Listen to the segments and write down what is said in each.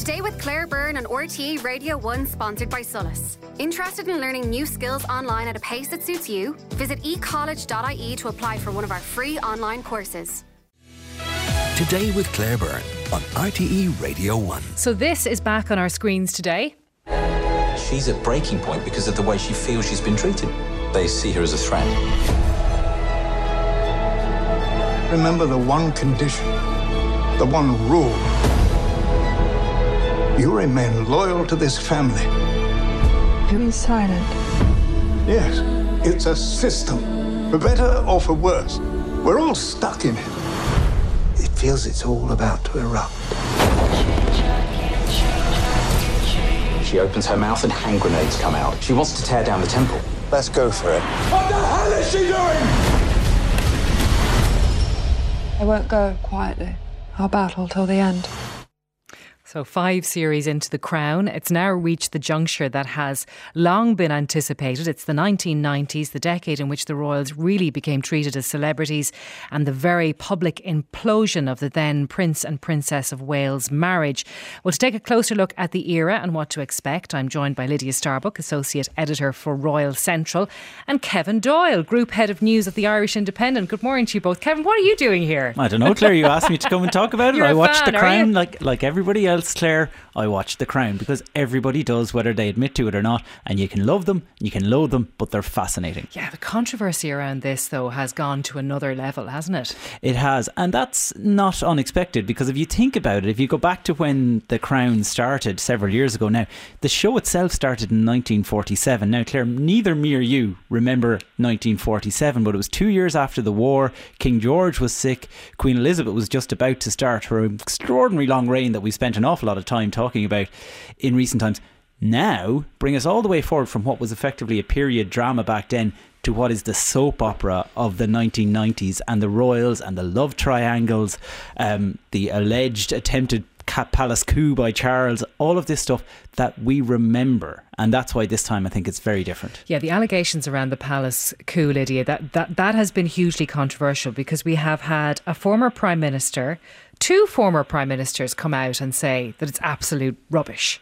Today with Claire Byrne on RTE Radio 1, sponsored by Solus. Interested in learning new skills online at a pace that suits you? Visit ecollege.ie to apply for one of our free online courses. Today with Claire Byrne on RTE Radio 1. So this is back on our screens today. She's at breaking point because of the way she feels she's been treated. They see her as a threat. Remember the one condition, the one rule. You remain loyal to this family. You're being silent. Yes, it's a system. For better or for worse. We're all stuck in it. It feels it's all about to erupt. She opens her mouth and hand grenades come out. She wants to tear down the temple. Let's go for it. What the hell is she doing? I won't go quietly. I'll battle till the end. So 5 series into The Crown. It's now reached the juncture that has long been anticipated. It's the 1990s, the decade in which the royals really became treated as celebrities, and the very public implosion of the then Prince and Princess of Wales marriage. Well, to take a closer look at the era and what to expect, I'm joined by Lydia Starbuck, Associate Editor for Royal Central, and Kevin Doyle, Group Head of News at the Irish Independent. Good morning to you both. Kevin, what are you doing here? I don't know, Claire. You asked me to come and talk about it. You're I a watched fan, The are Crown you? like everybody else, Claire. I watched The Crown because everybody does, whether they admit to it or not. And you can love them, you can loathe them, but they're fascinating. Yeah, the controversy around this, though, has gone to another level, hasn't it? It has, and that's not unexpected, because if you think about it, if you go back to when The Crown started several years ago now, the show itself started in 1947. Now, Claire, neither me or you remember 1947, but it was 2 years after the war. King George was sick. Queen Elizabeth was just about to start her extraordinary long reign that we spent an awful lot of time talking about in recent times. Now, bring us all the way forward from what was effectively a period drama back then to what is the soap opera of the 1990s, and the royals and the love triangles, the alleged attempted palace coup by Charles, all of this stuff that we remember. And that's why this time I think it's very different. Yeah, the allegations around the palace coup, Lydia, that has been hugely controversial, because we have had a former Prime Minister, 2 former Prime Ministers come out and say that it's absolute rubbish.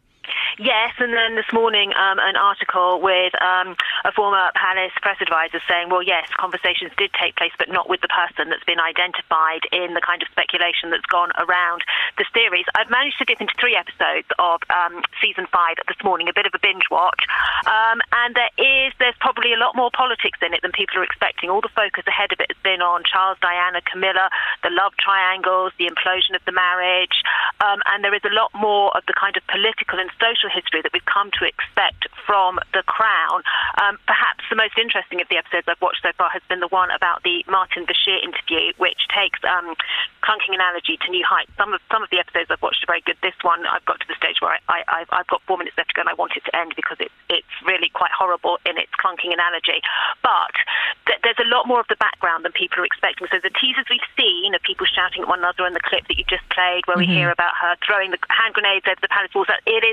Yes, and then this morning an article with a former palace press advisor saying, well, yes, conversations did take place, but not with the person that's been identified in the kind of speculation that's gone around the series. I've managed to dip into 3 episodes of season 5 this morning, a bit of a binge watch, and there's probably a lot more politics in it than people are expecting. All the focus ahead of it has been on Charles, Diana, Camilla, the love triangles, the implosion of the marriage, and there is a lot more of the kind of political and social history that we've come to expect from The Crown. Perhaps the most interesting of the episodes I've watched so far has been the one about the Martin Bashir interview, which takes clunking analogy to new heights. Some of the episodes I've watched are very good. This one, I've got to the stage where I've got 4 minutes left to go, and I want it to end because it's really quite horrible in its clunking analogy. But there's a lot more of the background than people are expecting. So the teasers we've seen of people shouting at one another, and the clip that you just played where we hear about her throwing the hand grenades over the palace walls,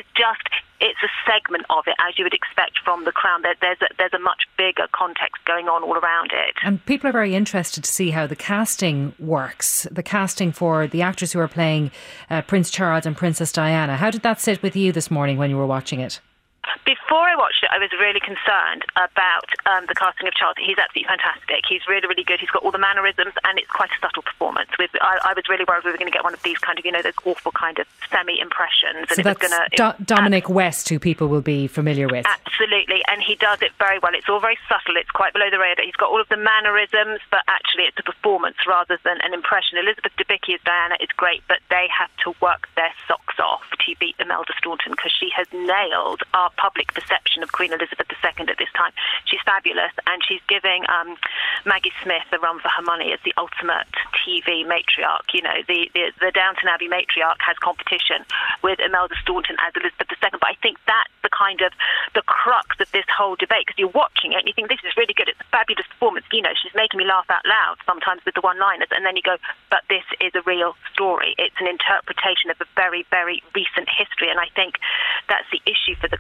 it's a segment of it, as you would expect from The Crown. There's a much bigger context going on all around it. And people are very interested to see how the casting works, the casting for the actors who are playing Prince Charles and Princess Diana. How did that sit with you this morning when you were watching it? Before I watched it, I was really concerned about the casting of Charles. He's absolutely fantastic. He's really, really good. He's got all the mannerisms, and it's quite a subtle performance. I was really worried we were going to get one of these kind of, those awful kind of semi-impressions. So that's Dominic West, who people will be familiar with. Absolutely, and he does it very well. It's all very subtle. It's quite below the radar. He's got all of the mannerisms, but actually it's a performance rather than an impression. Elizabeth Debicki as Diana is great, but they have to work their socks off to beat Imelda Staunton, because she has nailed our public perception of Queen Elizabeth II at this time. She's fabulous, and she's giving Maggie Smith a run for her money as the ultimate TV matriarch. The Downton Abbey matriarch has competition with Imelda Staunton as Elizabeth II, but I think that's the kind of the crux of this whole debate, because you're watching it and you think this is really good, it's a fabulous performance, she's making me laugh out loud sometimes with the one-liners, and then you go, but this is a real story. It's an interpretation of a very, very recent history, and I think that's the issue for The Crown. They're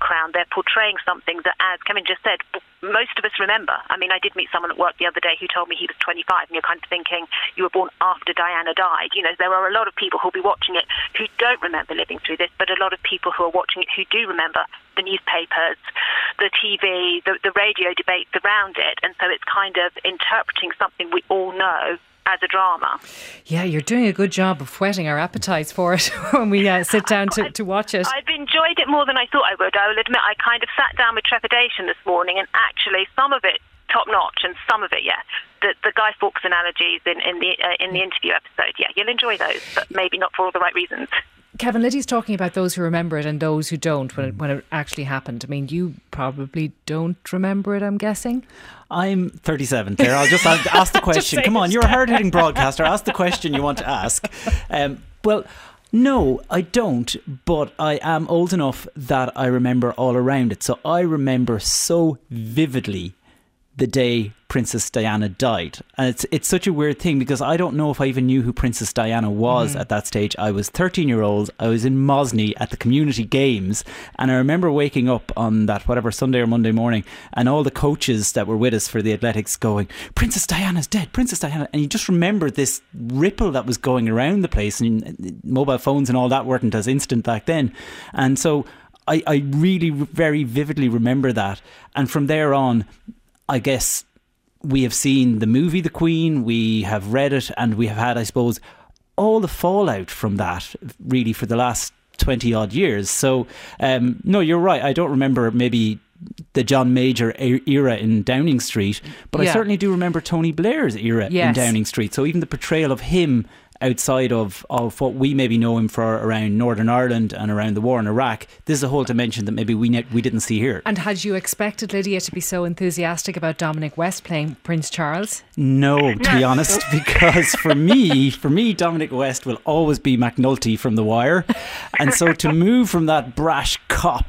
they're portraying something that, as Kevin just said, most of us remember. I mean, I did meet someone at work the other day who told me he was 25, and you're kind of thinking, you were born after Diana died. You know, there are a lot of people who'll be watching it who don't remember living through this, but a lot of people who are watching it who do remember the newspapers, the TV, the radio debates around it, and so it's kind of interpreting something we all know as a drama. Yeah, you're doing a good job of whetting our appetites for it when we sit down to watch it. I've enjoyed it more than I thought I would. I will admit, I kind of sat down with trepidation this morning, and actually some of it top notch, and some of it, the Guy Fawkes analogies in the interview episode, you'll enjoy those, but maybe not for all the right reasons. Kevin, Liddy's talking about those who remember it and those who don't when it actually happened. I mean, you probably don't remember it, I'm guessing. I'm 37, Claire. I'll just ask the question. Come on, you're a hard-hitting broadcaster. Ask the question you want to ask. Well, no, I don't, but I am old enough that I remember all around it. So I remember so vividly the day Princess Diana died. And it's such a weird thing because I don't know if I even knew who Princess Diana was at that stage. I was 13-year-old. I was in Mosney at the community games, and I remember waking up on that whatever Sunday or Monday morning, and all the coaches that were with us for the athletics going, Princess Diana's dead, Princess Diana. And you just remember this ripple that was going around the place, and mobile phones and all that weren't as instant back then. And so I really very vividly remember that. And from there on, I guess we have seen the movie The Queen, we have read it, and we have had, I suppose, all the fallout from that really for the last 20 odd years. So no, you're right, I don't remember maybe the John Major era in Downing Street, but I certainly do remember Tony Blair's era in Downing Street. So even the portrayal of him outside of what we maybe know him for around Northern Ireland and around the war in Iraq, this is a whole dimension that maybe we didn't see here. And had you expected Lydia to be so enthusiastic about Dominic West playing Prince Charles? No, to be honest, because for me, Dominic West will always be McNulty from The Wire, and so to move from that brash cop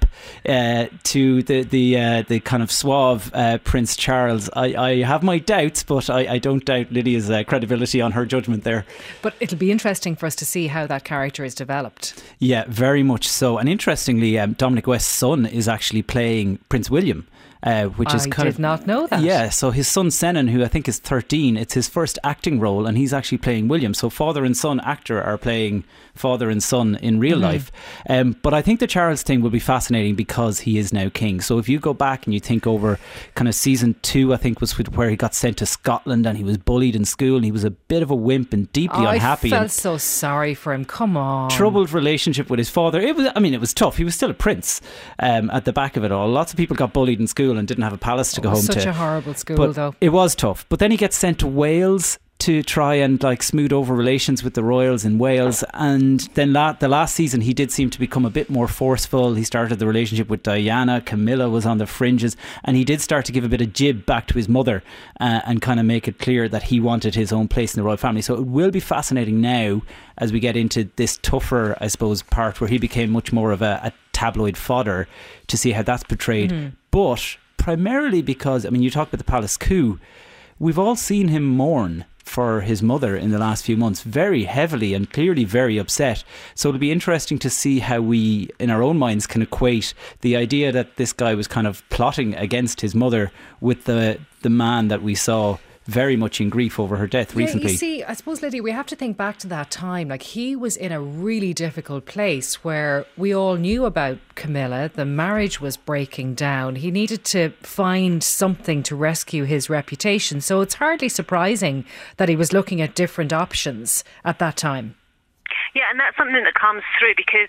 to the kind of suave Prince Charles, I have my doubts, but I don't doubt Lydia's credibility on her judgment there. But it'll be interesting for us to see how that character is developed. Yeah, very much so. And interestingly, Dominic West's son is actually playing Prince William. Which is I did not know that. Yeah, so his son Senan, who I think is 13, it's his first acting role, and he's actually playing William. So father and son actor are playing father and son in real life. But I think the Charles thing will be fascinating because he is now king. So if you go back and you think over kind of season 2, I think was where he got sent to Scotland and he was bullied in school and he was a bit of a wimp and deeply unhappy. I felt so sorry for him. Come on. Troubled relationship with his father. It was tough. He was still a prince at the back of it all. Lots of people got bullied in school and didn't have a palace to go home to. Such a horrible school, but though. It was tough. But then he gets sent to Wales to try and smooth over relations with the royals in Wales, and then the last season he did seem to become a bit more forceful. He started the relationship with Diana. Camilla was on the fringes, and he did start to give a bit of jib back to his mother and kind of make it clear that he wanted his own place in the royal family. So it will be fascinating now as we get into this tougher, I suppose, part where he became much more of a tabloid fodder, to see how that's portrayed. But primarily because, you talk about the palace coup, we've all seen him mourn for his mother in the last few months very heavily and clearly very upset. So it'll be interesting to see how we in our own minds can equate the idea that this guy was kind of plotting against his mother with the man that we saw very much in grief over her death recently. You see, I suppose, Lydia, we have to think back to that time. He was in a really difficult place where we all knew about Camilla. The marriage was breaking down. He needed to find something to rescue his reputation. So it's hardly surprising that he was looking at different options at that time. Yeah, and that's something that comes through because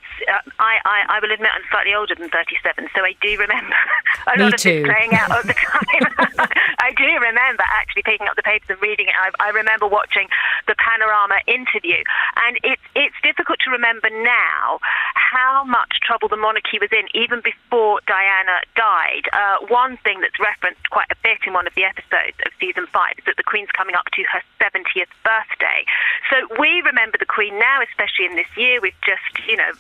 I will admit I'm slightly older than 37, so I do remember a lot of this playing out at the time. I do remember actually picking up the papers and reading it. I remember watching the Panorama interview, and it's difficult to remember now how much trouble the monarchy was in even before Diana died. One thing that's referenced quite a bit in one of the episodes of season 5 is that the Queen's coming up to her 70th birthday. So we remember the Queen now, especially in this year. We've just,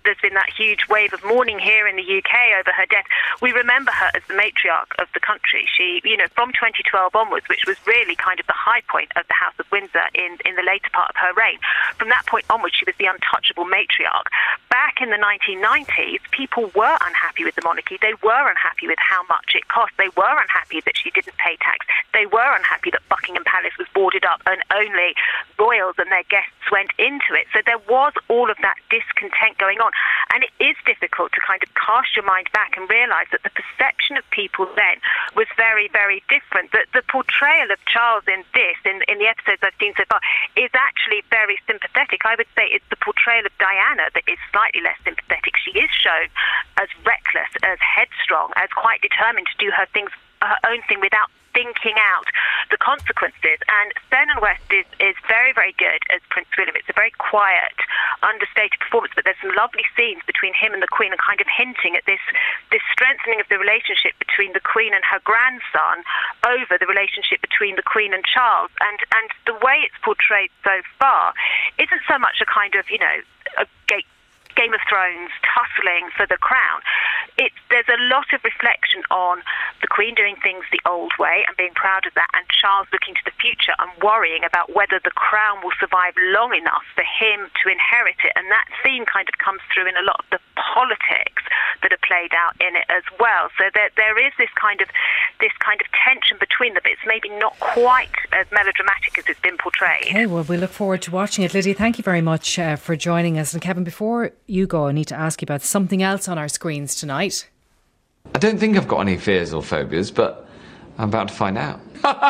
there's been that huge wave of mourning here in the UK over her death, we remember her as the matriarch of the country. She, from 2012 onwards, which was really kind of the high point of the House of Windsor in the later part of her reign, from that point onwards, she was the untouchable matriarch. Back in the 1990s, people were unhappy with the monarchy. They were unhappy with how much it cost. They were unhappy that she didn't pay tax. They were unhappy that Buckingham Palace was boarded up and only royals and their guests went into it. So there was all of that discontent going on. And it is difficult to kind of cast your mind back and realise that the perception of people then was very, very different. The portrayal of Charles in the episodes I've seen so far, is actually very sympathetic. I would say it's the portrayal of Diana that is slightly less sympathetic. She is shown as reckless, as headstrong, as quite determined to do her own thing without thinking out the consequences. And Sterling West is very, very good as Prince William. It's a very quiet, understated performance, but there's some lovely scenes between him and the Queen, and kind of hinting at this strengthening of the relationship between the Queen and her grandson over the relationship between the Queen and Charles. And the way it's portrayed so far isn't so much a kind of, a Game of Thrones tussling for the crown. There's a lot of reflection on the Queen doing things the old way and being proud of that, and Charles looking to the future and worrying about whether the crown will survive long enough for him to inherit it. And that theme kind of comes through in a lot of the politics that are played out in it as well. So there is this kind of tension between them, but it's maybe not quite as melodramatic as it's been portrayed. Okay, well, we look forward to watching it. Lydia, thank you very much for joining us. And Kevin, before you go, I need to ask you about something else on our screens tonight. I don't think I've got any fears or phobias, but I'm about to find out.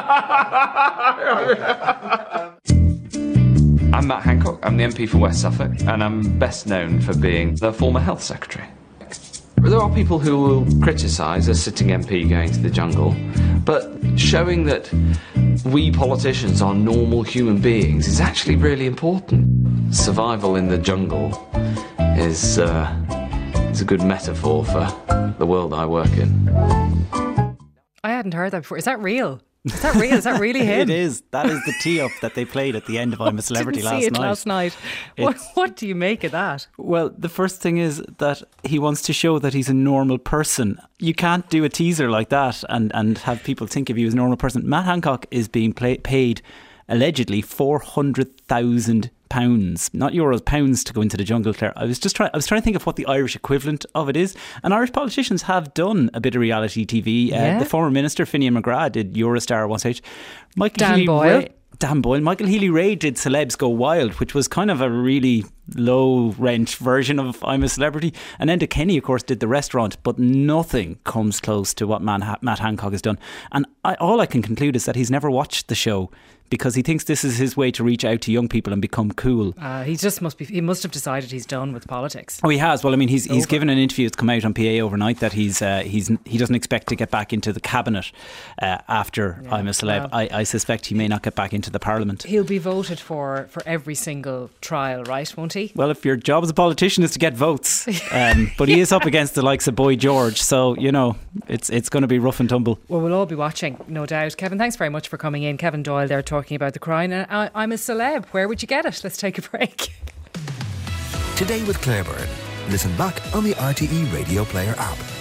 I'm Matt Hancock. I'm the MP for West Suffolk, and I'm best known for being the former Health Secretary. There are people who will criticise a sitting MP going to the jungle, but showing that we politicians are normal human beings is actually really important. Survival in the jungle is a good metaphor for the world I work in. I hadn't heard that before. Is that real? Is that real? Is that really him? It is. That is the tee-up that they played at the end of I'm a Celebrity last night. What do you make of that? Well, the first thing is that he wants to show that he's a normal person. You can't do a teaser like that and have people think of you as a normal person. Matt Hancock is being paid allegedly £400,000, not euros, pounds, to go into the jungle, Claire. I was trying to think of what the Irish equivalent of it is. And Irish politicians have done a bit of reality TV. The former minister, Finian McGrath, did Eurostar at one stage. Dan Boyle. Michael Healy-Rae did Celebs Go Wild, which was kind of a really low-rent version of I'm a Celebrity. And Enda Kenny, of course, did The Restaurant, but nothing comes close to what Matt Hancock has done. And all I can conclude is that he's never watched the show, because he thinks this is his way to reach out to young people and become cool. He must have decided he's done with politics. Oh, he has. Well, I mean, he's given an interview that's come out on PA overnight that he doesn't expect to get back into the cabinet after I'm a Celeb. Well, I suspect he may not get back into the Parliament. He'll be voted for every single trial, right, won't he? Well, if your job as a politician is to get votes, but he is up against the likes of Boy George, so it's going to be rough and tumble. Well, we'll all be watching, no doubt. Kevin, thanks very much for coming in. Kevin Doyle there talking about the Crown. And I'm a Celeb. Where would you get it? Let's take a break. Today with Claire Byrne. Listen back on the RTE Radio Player app.